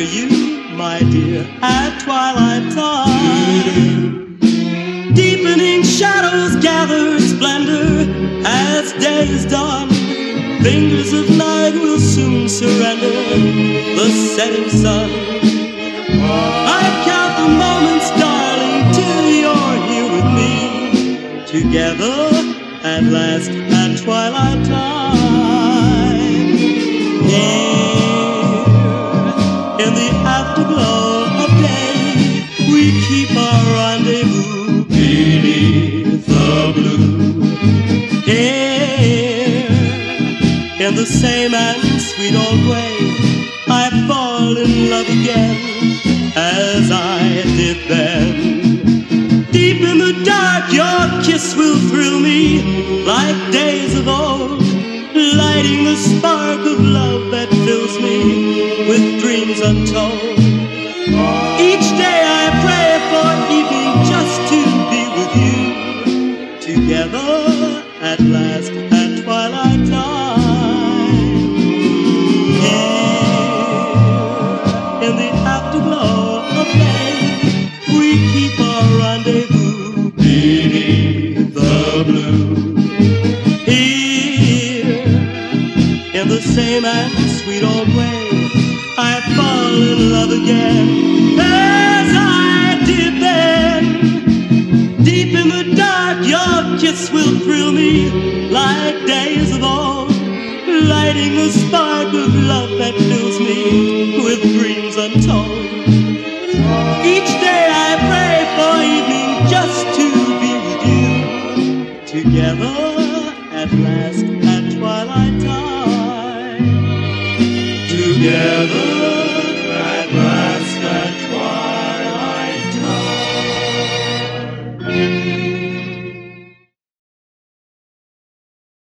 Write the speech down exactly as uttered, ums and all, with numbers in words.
near you, my dear, at twilight time. Deepening shadows gather splendor as day is done. Fingers of night will soon surrender the setting sun. I count the moments, darling, till you're here with me, together at last at twilight time. Here in the afterglow of day, we keep our rendezvous beneath the blue. Here in the same and sweet old way, I fall in love again as I did then. Deep in the dark, your kiss will thrill me like days of old, lighting the spark of love that fills me with dreams untold. Each day I pray for evening just to be with you, together at last at twilight time. Here in the afterglow of day, we keep our rendezvous beneath the blue. Here in the same and sweet old way, I fall in love again as I did then. Deep in the dark, your kiss will thrill me like days of old, lighting the spark of love that fills me with dreams untold. Each day I pray for evening just to be with you, together at last at twilight time. Together